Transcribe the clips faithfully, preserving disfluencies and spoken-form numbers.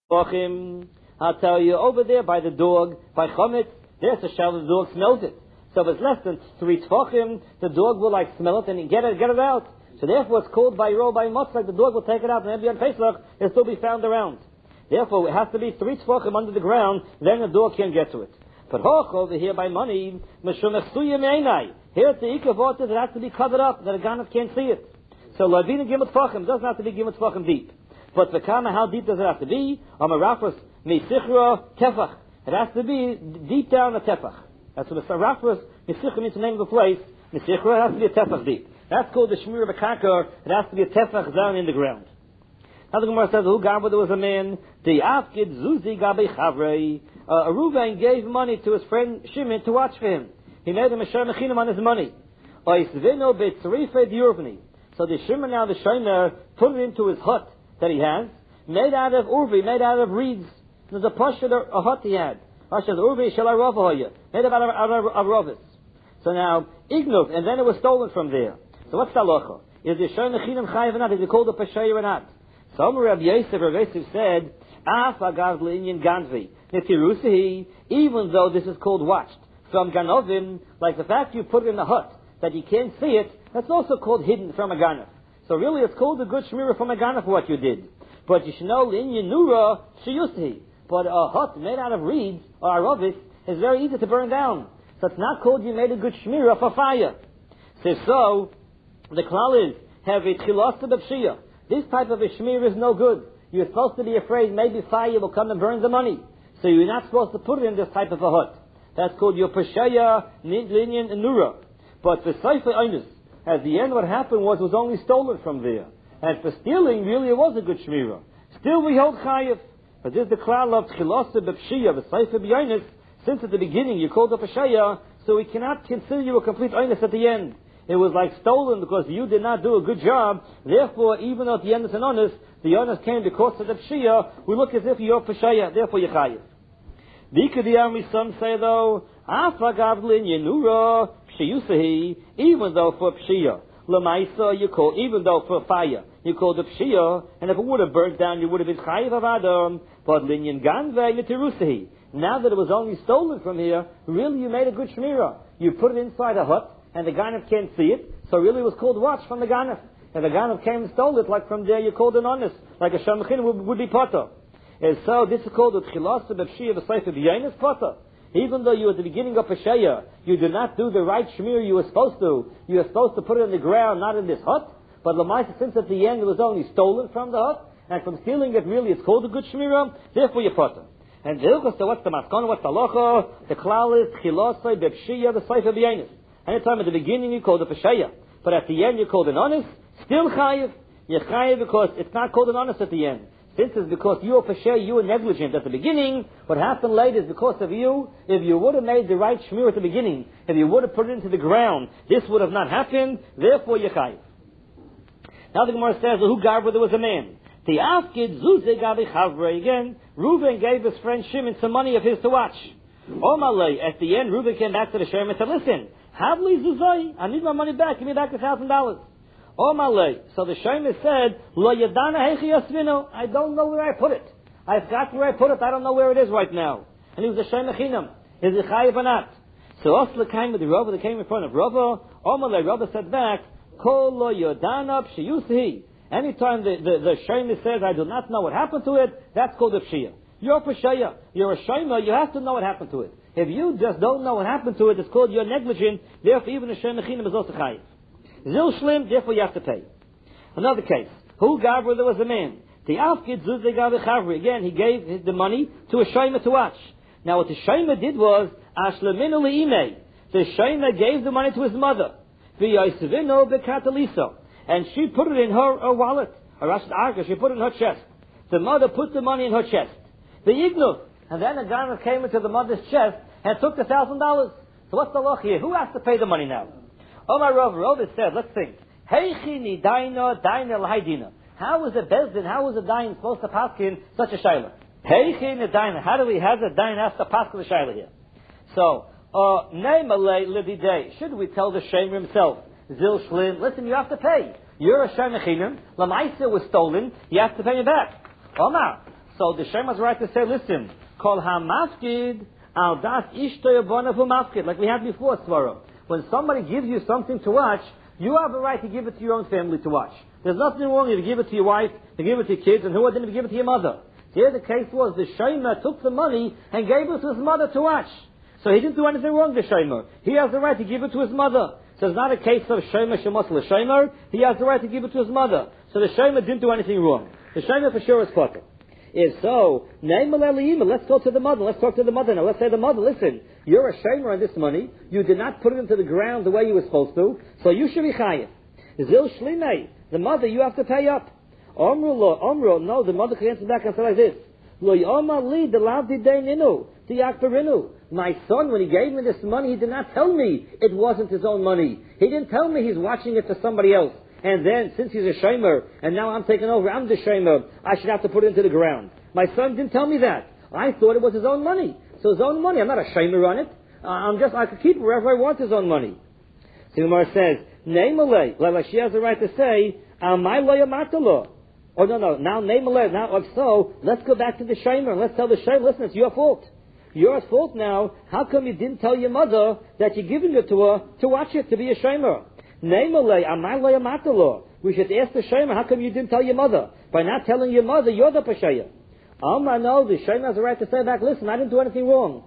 I'll tell you, over there by the dog, by Chometz, there's a shell, the dog smells it. So if it's less than three tefachim, the dog will like smell it and get it, get it out. So therefore it's called by roll by motzak, the dog will take it out, and maybe on Pesach it'll still be found around. Therefore it has to be three tefachim under the ground, then the dog can't get to it. But hoch over here by money, meshum echsuya me'enai. Here at the ikavot, it has to be covered up, that a ganav can't see it. So lavina gimut tefachim doesn't have to be gimut tefachim deep. But the kama, how deep does it have to be? Amarafras meisichra tefach. It has to be deep down the tefach. That's what the Rafras Mesichra means the name of the place. Mesichra has to be a tefach deep. That's called the Shmir B'Kakar. It has to be a tefach down in the ground. Now the Gemara says, who gaba there was a man, the Afkid Zuzi Gabi Chavrei. A Reuven gave money to his friend Shimon to watch for him. He made him a Shem Mechinam on his money. Oisvino B'Tzrifed Yurvni. So the Shimon now, the Shomer, put it into his hut that he has, made out of urvi, made out of reeds. There's a pashut, a hut he had. Pashut urvi shel aravahoya, made out of, out of, of rovis. So now, ignov, and then it was stolen from there. So what's the halacha? Is the shoy mechinam chayiv or not? Is it called a pashay or not? So Rabbi Yosef, Rabbi Yosef said, af agav le'inyan ganvi, netirusihi, even though this is called watched from ganovim, like the fact you put it in the hut, that you can't see it, that's also called hidden from a ganav. So really it's called a good shmira from a ganav for what you did. But you should know, le'inyan nura, sheyusihi. But a hut made out of reeds, or aravis, is very easy to burn down. So it's not called you made a good shmira for fire. So, so the klal is, have a tchilasa b'pshiyah. This type of a shmir is no good. You're supposed to be afraid maybe fire will come and burn the money. So you're not supposed to put it in this type of a hut. That's called your pashaya, linyan, and nura. But the seifa einus, at the end what happened was it was only stolen from there. And for stealing, really it was a good shmira. Still we hold chayiv. But this is the klal of tchilasa b'pshiyah, the seifa b'einus. Since at the beginning you called up a shaya, so we cannot consider you a complete einus at the end. It was like stolen because you did not do a good job. Therefore, even though at the end it's an honest, the honest came because of the pshiyah, we look as if you're pshaya, therefore you're chayiv. Vikadiyami, some say though, afagavlin yenura pshiyusahi, even though for pshiyah, lamaisa you call, even though for fire, you call the pshiyah, and if it would have burnt down, you would have been chayiv of adam, but linyan ganve yetirusahi. Now that it was only stolen from here, really you made a good shmira. You put it inside a hut, and the ganav can't see it, so really it was called watch from the ganav. And the ganav came and stole it, like from there you called an honest, like a shamachin would, would be potter. And so this is called the tchilasa b'pshiyah b'seifa b'yainus potter. Even though you at the beginning of Pashaya, you did not do the right shmir you were supposed to, you were supposed to put it in the ground, not in this hut, but Lamaisa, since at the end it was only stolen from the hut, and from stealing it really it's called a good shmirah, therefore you potter. And the Hilchos, so what's the maskon, what's the halacha? The klal is tchilasa b'pshiyah b'seifa b'yainus. Anytime at the beginning you called a pashaya, but at the end you called an honest, still chayiv. You're chayiv because it's not called an honest at the end. Since it's because you were pashaya, you were negligent at the beginning, what happened later is because of you. If you would have made the right shmir at the beginning, if you would have put it into the ground, this would have not happened, therefore you're chayiv. Now the Gemara says, who garbra there was a man. The afkid zuze gabi chavre. Again, Reuven gave his friend Shimon some money of his to watch. Omalei, at the end, Reuven came back to the Shem and said, listen, Havli zuzai, I need my money back, give me back a thousand dollars. Omalei, so the Shem said, Lo yadana hechi yasvino, I don't know where I put it. I forgot where I put it, I don't know where it is right now. And he was a Shem Echinam. Is it chayiv or not? So Osla came with the Rava, they came in front of Rava. Omalei, Rava said back, Kol lo yadana pshiyusihi. Anytime the, the, the Shem says, I do not know what happened to it, that's called a pshiyah. You're a pashaya. You're a shayma. You have to know what happened to it. If you just don't know what happened to it, it's called you're negligent. Therefore, even a shem mechinim is also chayiv. Zil shlim. Therefore, you have to pay. Another case. Who gavra there was a man. The afkid zuzay gavi chavri. Again, he gave the money to a shayma to watch. Now, what the shayma did was ashleminu leimei. The shayma gave the money to his mother. V'yaisvino bekatalisa, and she put it in her, her wallet. Or arka, she put it in her chest. The mother put the money in her chest. The ignov. And then the guy came into the mother's chest and took the thousand dollars. So what's the law here? Who has to pay the money now? Omar Rav, Rav said, let's think. Heichi ni daina, daina l'haidina. How is a bezdin, how is a dain supposed to paskin such a shayla? Heichi ni daina. How do we have the dain has to paskin the shayla here? So, uh, ne'malei l'didei. Should we tell the shamer himself? Zil shlin. Listen, you have to pay. You're a shamer chinim. Lamaisa was stolen. You have to pay me back. Omar. So the Shem has the right to say, listen, Kol ha-mafkid al das ishto yabona hu mafkid. Like we had before, Svara. When somebody gives you something to watch, you have a right to give it to your own family to watch. There's nothing wrong if you give it to your wife, to give it to your kids, and who didn't give it to your mother. Here the case was the Shomer took the money and gave it to his mother to watch. So he didn't do anything wrong, the Shomer. He has the right to give it to his mother. So it's not a case of Shomer Shemos l'Shomer. He has the right to give it to his mother. So the Shomer didn't do anything wrong. The Shomer for sure is potter. If so, let's go to the mother. Let's talk to the mother now. Let's say the mother, listen, you're a Shomer on this money. You did not put it into the ground the way you were supposed to. So you should be chayiv. Zil shlimei. The mother, you have to pay up. Omru lo, Omru, no, the mother can answer back and say like this. Lo yoma li de lavdi deininu, di yakperinu. My son, when he gave me this money, he did not tell me it wasn't his own money. He didn't tell me he's watching it for somebody else. And then, since he's a shomer, and now I'm taking over, I'm the shomer, I should have to put it into the ground. My son didn't tell me that. I thought it was his own money. So his own money, I'm not a shomer on it. Uh, I'm just, I could keep it wherever I want his own money. So the Gemara says, Neimalei, like she has the right to say, Amai lo yamatalo. Oh, no, no, now Neimalei, now, if so, let's go back to the shomer, and let's tell the shomer, listen, it's your fault. Your at fault now. How come you didn't tell your mother that you're giving it to her to watch it, to be a shomer? We should ask the shomer, how come you didn't tell your mother? By not telling your mother, you're the pasheya. Um, I know, the shomer has the right to say back, listen, I didn't do anything wrong.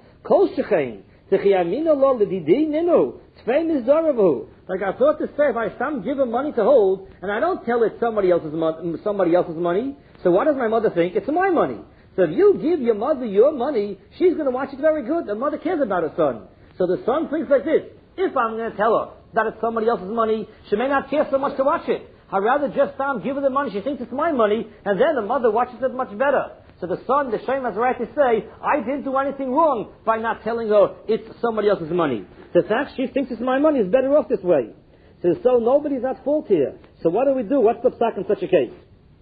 Like I thought to say, if I some give him money to hold, and I don't tell it somebody else's, mo- somebody else's money, so what does my mother think? It's my money. So if you give your mother your money, she's going to watch it very good. The mother cares about her son. So the son thinks like this, if I'm going to tell her that it's somebody else's money, she may not care so much to watch it. I'd rather just um, give her the money, she thinks it's my money, and then the mother watches it much better. So the son, the Shem has the right to say, I didn't do anything wrong by not telling her it's somebody else's money. The fact she thinks it's my money is better off this way. So, so nobody's at fault here. So what do we do? What's the psak in such a case?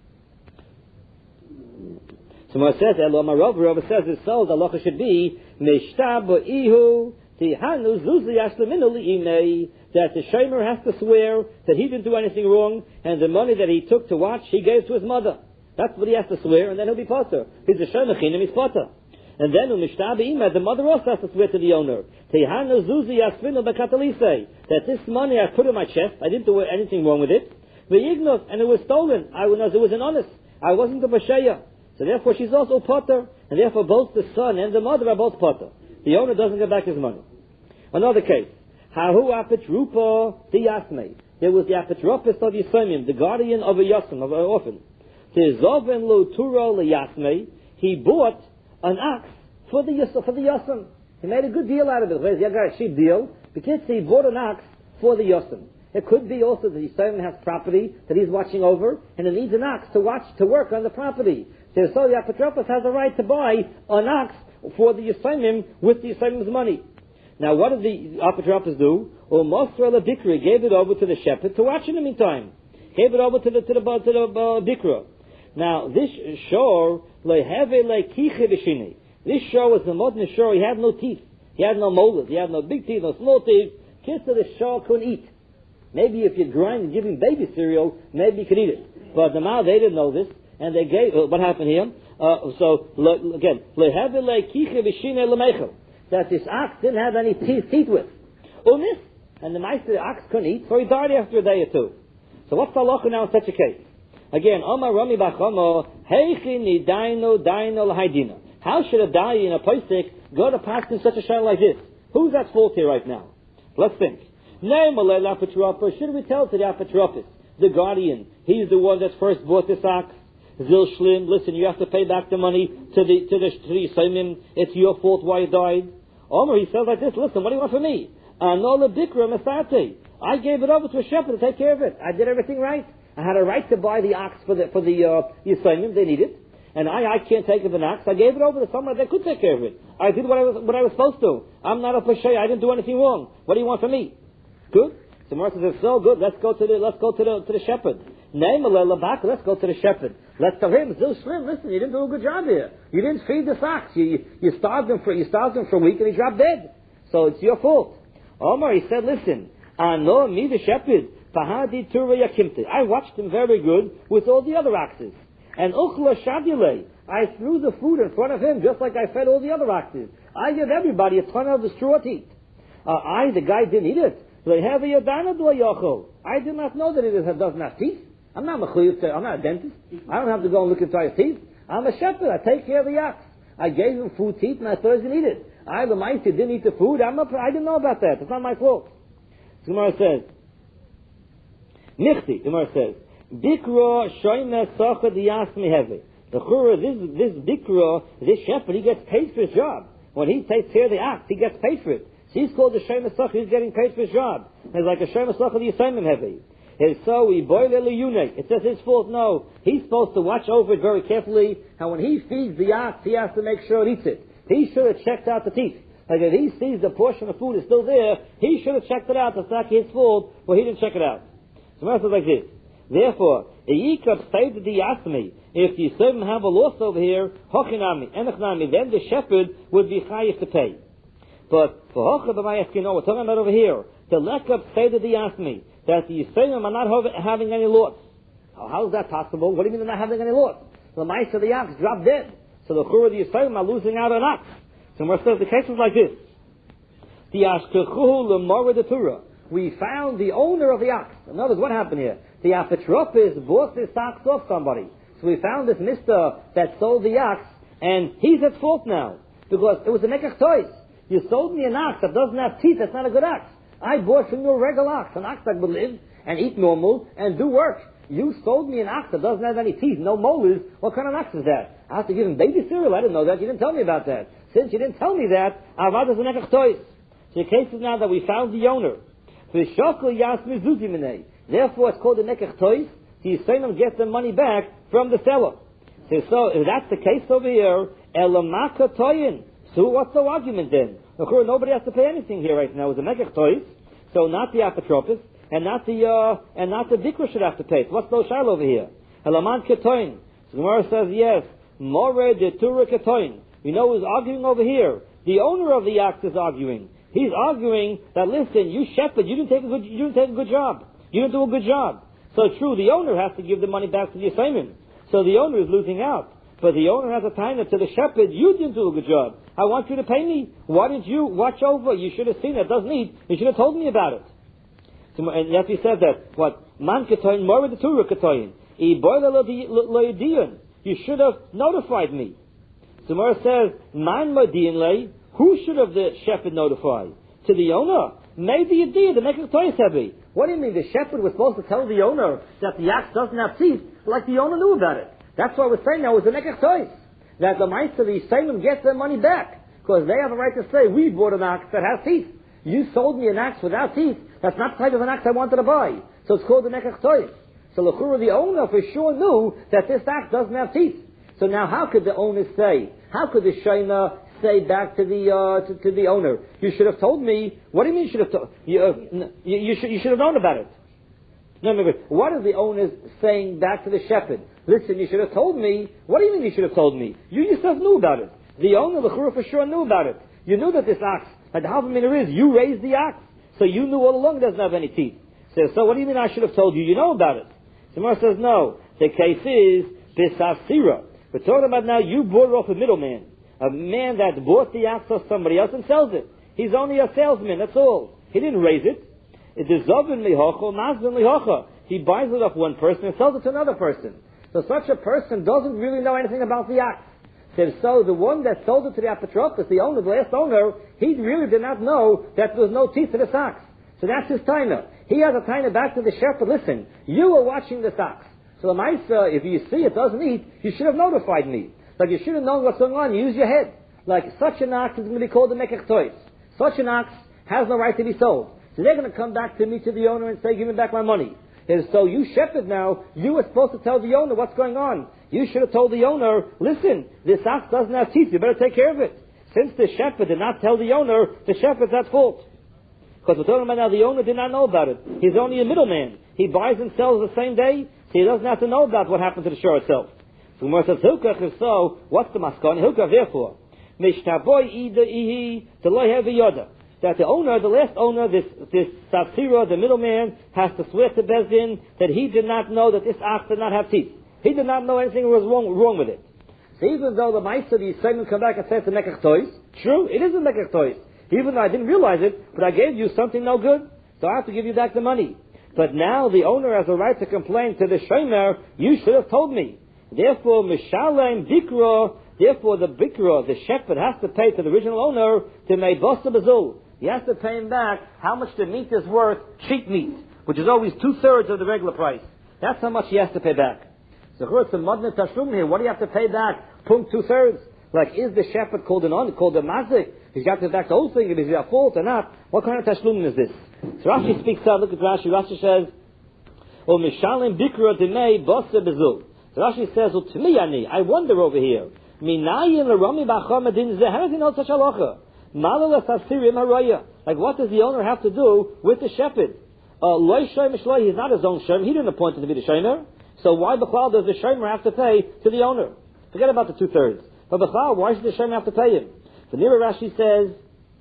So Mar says, Eloma Rav, Rav says it's so, the halacha should be, Mishtab ihu tihanu zuzi yashleminu li'imei, that the shomer has to swear that he didn't do anything wrong, and the money that he took to watch, he gave to his mother. That's what he has to swear, and then he'll be potter. He's a shomer chinim, he's potter. And then Mishtab ima, the mother also has to swear to the owner, Tihanu zuzi yashleminu b'katalise, that this money I put in my chest, I didn't do anything wrong with it, v'yignov, and it was stolen. I was, it was an honest. I wasn't the basheya. So therefore she's also potter, and therefore both the son and the mother are both potter. The owner doesn't get back his money. Another case. Hahu apetrupa diyasme. There was the apetropist of Yisomim, the guardian of a yasim, of an orphan. Tizoven lo tura liyasme. He bought an ox for the yas- for the yasim. He made a good deal out of it. Where's the guy? Cheap deal. Because he bought an ox for the yasim. It could be also that Yisomim has property that he's watching over, and he needs an ox to watch, to work on the property. So, so the apotropos has a right to buy an ox for the Yisomim with the Yisomim's money. Now, what did the apotropos do? Well, Mosra la Bikra gave it over to the shepherd to watch in the meantime. Gave it over to the to the to the uh, Bikra. Now, this shore leheve lekiche b'shini. This shore was the modern shore. He had no teeth. He had no molars. He had no big teeth, no small teeth. Kids of the shore couldn't eat. Maybe if you grind and give him baby cereal, maybe you could eat it. But the Mao, they didn't know this. And they gave, uh, what happened here? Uh, so, le, again, that this ox didn't have any teeth, teeth with. Umis, and the meister ox couldn't eat, so he died after a day or two. So what's the halacha now in such a case? Again, Omar Rami Bachamo, Heichi ni daino daino l'haidina. How should a die in a posik go to pass in such a shayla like this? Who's at fault here right now? Let's think. Should we tell to the apotropos, the guardian, he's the one that first bought this ox? Zil Shlim, listen, you have to pay back the money to the to the to the Yisomim. It's your fault why he died. Omer, he says like this, listen, what do you want from me? Anola Bikra Masate. I gave it over to a shepherd to take care of it. I did everything right. I had a right to buy the ox for the for the uh, Yisomim, they need it. And I, I can't take of an ox. I gave it over to someone that could take care of it. I did what I was what I was supposed to. I'm not a pashay, I didn't do anything wrong. What do you want from me? Good? So Martha says, so good, let's go to the let's go to the to the shepherd. Let's go to the shepherd. Let's tell him, Zil Shlim, listen, you didn't do a good job here. You didn't feed the ox. You, you, you starved him for you starved him for a week and he dropped dead. So it's your fault. Omar, he said, listen, I know me the shepherd, Pahadi Tura Yakimte. I watched him very good with all the other oxes. And Uchla Shadile, I threw the food in front of him just like I fed all the other oxes. I give everybody a ton of the straw to eat. Uh, I, the guy, didn't eat it. I did not know that it doesn't have teeth. I'm not a I'm not a dentist. I don't have to go and look inside his teeth. I'm a shepherd. I take care of the ox. I gave him food to eat, and I thought he didn't eat it. I, the mice, didn't eat the food. I'm a, I didn't know about that. It's not my fault. The Gemara says, Nichti, the Gemara says, Bikra shoyme socha diyasmi hevi. The chura, this, this Bikra, this shepherd, he gets paid for his job. When he takes care of the ox, he gets paid for it. So he's called the shoyme socha, he's getting paid for his job. It's like a shoyme socha diyasmi hevi. And so we boil it. It says his fault. No, he's supposed to watch over it very carefully. And when he feeds the ox, he has to make sure it eats it. He should have checked out the teeth. Like if he sees the portion of food is still there, he should have checked it out. It's not his fault, but he didn't check it out. So the says like this. Therefore, if the Yisraelim have a loss over here, then the shepherd would be chayiv to pay. But for Hocha b'mayaskin, no, we're talking about over here. The lekab say to the Yasmi that the Yisraelim are not having any loss. How is that possible? What do you mean they're not having any loss? The mice of the ox dropped dead. So the chur of the Yisraelim are losing out on ox. So we're says the case is like this. The ashkechu l'mora de Torah. We found the owner of the ox. In other words, what happened here? The apotropis bought this ox off somebody. So we found this mister that sold the ox, and he's at fault now. Because it was a mekach tois. You sold me an ox that doesn't have teeth, that's not a good ox. I bought from you a regular ox, an ox that would live and eat normal and do work. You sold me an ox that doesn't have any teeth, no molars. What kind of ox is that? I have to give him baby cereal. I didn't know that. You didn't tell me about that. Since you didn't tell me that, Avad is a mekach tois. So the case is now that we found the owner. Therefore, it's called a nekach tois. The Yisraelim get the money back from the seller. So, so if that's the case over here, elamaka toyin. So what's the argument then? Nobody has to pay anything here right now. It's a nekach tois, so not the apotropis, and not the uh, and not the dikra should have to pay. So what's the shayla over here? Elaman ketoin. So Gemara says yes. More de tura ketoin. You know who's arguing over here? The owner of the ox is arguing. He's arguing that, listen, you shepherd, you didn't take a good, you didn't take a good job. You didn't do a good job. So true, the owner has to give the money back to the assignment. So the owner is losing out. But the owner has a time to the shepherd, you didn't do a good job. I want you to pay me. Why didn't you watch over? You should have seen it. Doesn't need. You should have told me about it. So, and yet he said that, what? Man ketoin, more the Torah ketoin. You should have notified me. So Mora says, Man madian lay. Who should have the shepherd notify? To the owner? Maybe you did, the nekach tois heavy. What do you mean? The shepherd was supposed to tell the owner that the ox doesn't have teeth, like the owner knew about it. That's why we're saying now is the nekach tois. That the mice of the Yisraelim get their money back. Because they have a right to say, we bought an ox that has teeth. You sold me an ox without teeth. That's not the type of an ox I wanted to buy. So it's called the nekach tois. So l'chura, the owner for sure knew that this ox doesn't have teeth. So now how could the owner say, how could the shayna say back to the uh, to, to the owner, you should have told me? What do you mean you should have told? You, uh, you, you, should, you should have known about it. No, no, no. What is the owner saying back to the shepherd? Listen, you should have told me. What do you mean you should have told me? You yourself knew about it. The owner, the chura, for sure knew about it. You knew that this ox, like the half a minute is, you raised the ox. So you knew all along it doesn't have any teeth. So, so what do you mean I should have told you? You know about it. Samar says no. The case is, bisasira. We're talking about now, you bought off a middleman. A man that bought the ox of somebody else and sells it. He's only a salesman, that's all. He didn't raise it. It is zovin lihocha, mazvin lihocha. He buys it off one person and sells it to another person. So such a person doesn't really know anything about the ox. So, so the one that sold it to the apotropos, the owner, the last owner, he really did not know that there was no teeth to the ox. So that's his taina. He has a taina back to the shepherd. Listen, you are watching this ox. So the mice, uh, if you see it doesn't eat, you should have notified me. Like you should have known what's going on. Use your head. Like such an ox is going to be called a nekach tois. Such an ox has no right to be sold. So they're going to come back to me, to the owner, and say, give me back my money. And so you shepherd now, you were supposed to tell the owner what's going on. You should have told the owner, listen, this ox doesn't have teeth, you better take care of it. Since the shepherd did not tell the owner, the shepherd's at fault. Because we're talking about now, the owner did not know about it. He's only a middleman. He buys and sells the same day, so he doesn't have to know about what happened to the shore itself. So Gemara says, Hilkach, if so, what's the maskon? Hilkach, therefore, Mishtaboy ida ihi deloy hevi yoda. That the owner, the last owner, this this Safsira, the middleman, has to swear to Bezdin that he did not know that this ox did not have teeth. He did not know anything was wrong, wrong with it. So even though the Meister, the Yisraelim come back and say it's a Mekach Toys, true, it is a Mekach Toys. Even though I didn't realize it, but I gave you something no good, so I have to give you back the money. But now the owner has a right to complain to the Shomer, you should have told me. Therefore, Mishalem Bikra, therefore the Bikra, the shepherd, has to pay to the original owner to Meibosa Bazul. He has to pay him back how much the meat is worth, cheap meat, which is always two-thirds of the regular price. That's how much he has to pay back. So it's a Madne Tashlum here. What do you have to pay back? Punkt two-thirds. Like, is the shepherd called an on, called a mazik? He's got to pay back the whole thing if he's at fault or not. What kind of Tashlum is this? So Rashi speaks out, look at Rashi. Rashi says, O Mishalim Bikra Demei Bosse Bezul. So Rashi says, well, to me, Ani, I wonder over here. Minayin l'rami b'achar medin zeh. How does he know such halacha? Malala sasirim haraya. Like, what does the owner have to do with the shepherd? Loi shomer shloi, he's not his own shomer. He didn't appoint him to be the shomer. So why b'chlal does the shomer have to pay to the owner? Forget about the two-thirds. But b'chlal, why should the shomer have to pay him? The Nira Rashi says,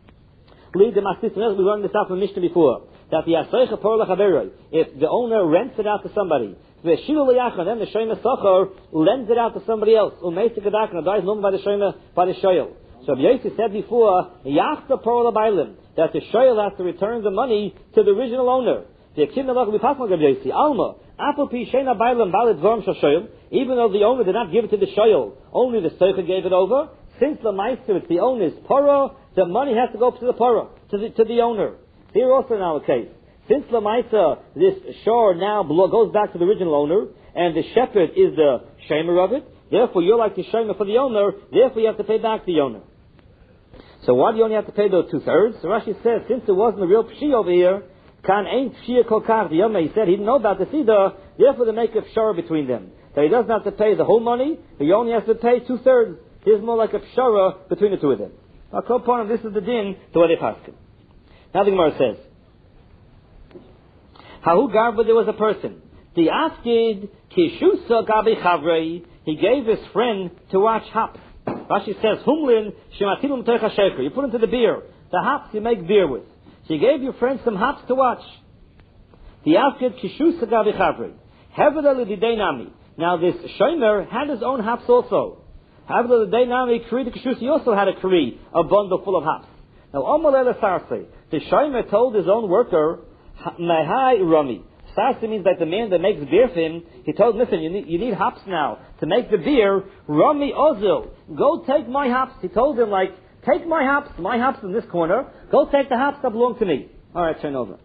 lead the mastis, we learned this out from Mishnah before, that the asaycha por l'chaveroi, if the owner rents it out to somebody, the shilu liyachon, then the shomer sachar lends it out to somebody else, umeisik adakna, dies known by the shomer, by the shoyel. So Yosef said before, yachta por l'bailim, that the shoyel has to return the money to the original owner. The akim nalach b'pasmal gav Yosef, alma, apel pi shena bailim balid vorm shal shoyel, even though the owner did not give it to the shoyel, only the soicha gave it over. Since the meister, it's the owner's poro, the money has to go to the poro, to the, to the owner. Here also in our case, since the meister, this shore now goes back to the original owner, and the shepherd is the shamer of it, therefore you're like the shamer for the owner, therefore you have to pay back the owner. So why do you only have to pay those two-thirds? So Rashi says, since there wasn't a real pshi over here, kan ain't pshi kolkar, the Yoma, he said he didn't know about the either, therefore they make a pshara between them. So he doesn't have to pay the whole money, he only has to pay two-thirds. Here's more like a pshara between the two of them. Now, Kopan, this is the din to what they paskin. Now the Gemara says, Hahu Garba, there was a person. The Afkid Kishusa Gabi Chavrei, he gave his friend to watch hops. Rashi says, Humlin Shematilum Techa Sheker. You put into the beer. The hops you make beer with. So you gave your friend some hops to watch. The Afkid Kishusa Gabi Chavrei. Hevada Lididei Nami. Now this Shomer had his own hops also. However, the day now he created Kishus, he also had a kri, a bundle full of hops. Now, Omalele Sarse, the Shomer told his own worker, Mehai Rami. Sarse means that the man that makes beer for him, he told him, listen, you need, you need hops now to make the beer. Rami Ozil, go take my hops. He told him, like, take my hops, my hops in this corner, go take the hops that belong to me. Alright, turn over.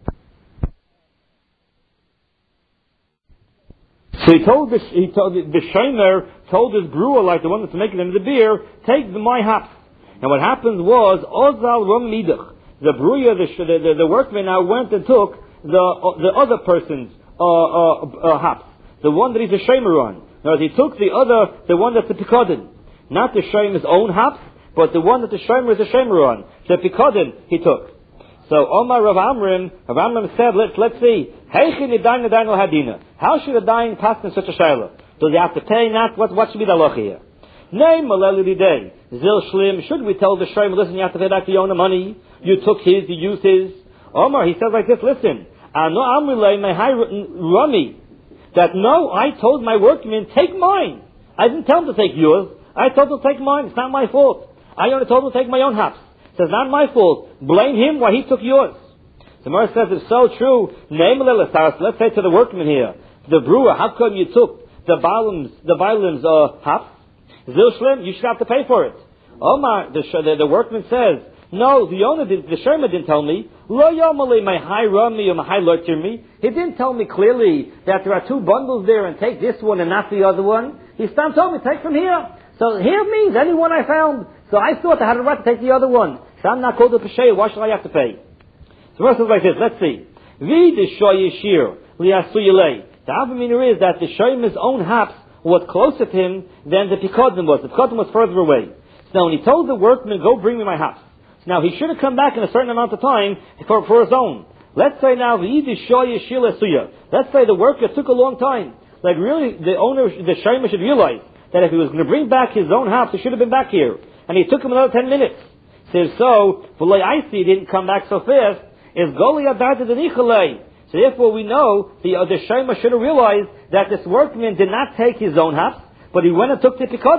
So he told the he told the, the shomer told his brewer, like the one that's making them the beer, take the, my hops. And what happened was Ozal Rom Midach, the brewer, the, the the workman now went and took the uh, the other person's uh, uh, uh, hops, the one that he's a shomer on. Now he took the other, the one that's the pikodin, not the shomer's own hops, but the one that the shomer is a shomer on. The pikodin he took. So Omar Rav Amrim, Rav Amrim said, let's let's see. How should a dying pass in such a shayla? Does he have to pay? Not what? What should be the halacha here? Name day. Zil shlim. Should we tell the shomer, listen, you have to pay back the owner money. You took his, you used his. Omar, he says like this. Listen, Ano Amrilei my Rami. That no, I told my workman take mine. I didn't tell him to take yours. I told him to take mine. It's not my fault. I only told him to take my own hops. It's not my fault. Blame him why he took yours. The Gemara says it's so true. Let's say to the workman here, the brewer, how come you took the Baalim's, the Baalim's uh, hops? Zilshlim, you should have to pay for it. Omar, the, the, the workman says, no, the owner, did, the Sherman didn't tell me. Lo yomali my high rami or my high lurcher me. He didn't tell me clearly that there are two bundles there and take this one and not the other one. He still told me take from here. So here means any one I found. So I thought I had a right to take the other one. So I'm not called a peshay. Why should I have to pay? So verse is like this. Let's see. The Avamina is that the Shomer's own hops was closer to him than the Pikodim was. The Pikodim was further away. So now when he told the workman, go bring me my hops. So now he should have come back in a certain amount of time for, for his own. Let's say now, let's say the worker took a long time. Like really, the owner, the Shomer should realize that if he was going to bring back his own hops, he should have been back here. And he took him another ten minutes. Says so, V'loi Aisi didn't come back so fast, is Goli Adarta Denichalei. So therefore we know the, uh, the Shomer should have realized that this workman did not take his own hops, but he went and took the Pikodim.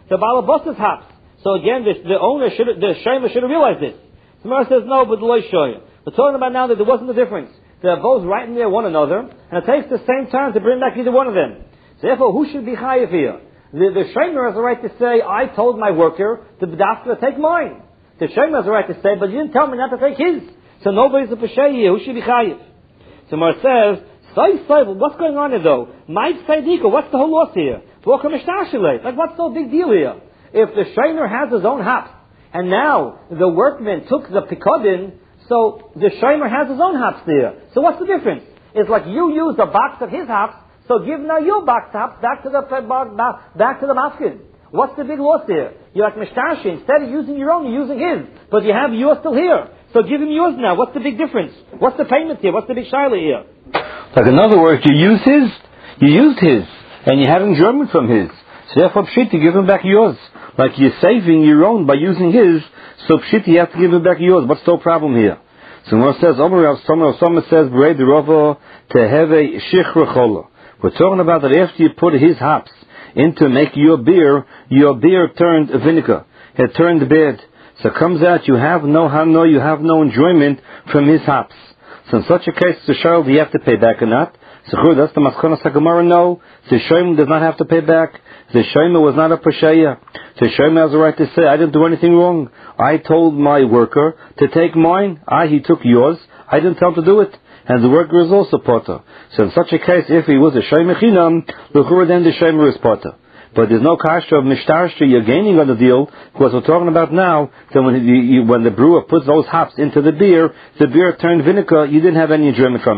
the Balabos's hops. So again, the, the owner should, the Shomer should have realized this. The Gemara says no, but Lo Shoya. We're talking about now that there wasn't a difference. They're both right near one another, and it takes the same time to bring back either one of them. So therefore, who should be chayiv here? The, the Shomer has the right to say, I told my worker to to take mine. The Shomer has the right to say, but you didn't tell me not to take his. So nobody's a Peshay here. Who should be chayiv? So Mar says, what's going on here though? Might Saidika, what's the whole loss here? Like what's so big deal here? If the Shomer has his own hops, and now the workman took the Pikodin, so the Shomer has his own hops there. So what's the difference? It's like you use a box of his hops, so give now your box hops back to the back to the Mafkin. What's the big loss there? You're like Mishtashi, instead of using your own, you're using his. But you have yours still here. So give him yours now. What's the big difference? What's the payment here? What's the big shaila here? Like in other words, you use his, you used his, and you have enjoyment from his. So therefore, pshit, you give him back yours. Like you're saving your own by using his, so pshit, you have to give him back yours. What's the problem here? So when it says, someone says, Berei Derova Teheve Shichra Chola. We're talking about that after you put his hops into make your beer, your beer turned vinegar. It turned bad. So it comes out you have no hano, you have no enjoyment from his hops. So in such a case, the child, do you have to pay back or not? So that's the Maskonas HaGemara, no. The Shomer does not have to pay back. The Shomer was not a Pesheya. The Shomer has the right to say, I didn't do anything wrong. I told my worker to take mine. I, he took yours. I didn't tell him to do it. And the worker is also potter. So in such a case, if he was a Shomer Chinam, then the Shomer is potter. But there's no kasha of mishtarshta, you're gaining on the deal, because we're talking about now that when, you, you, when the brewer puts those hops into the beer, the beer turned vinegar, you didn't have any enjoyment from it.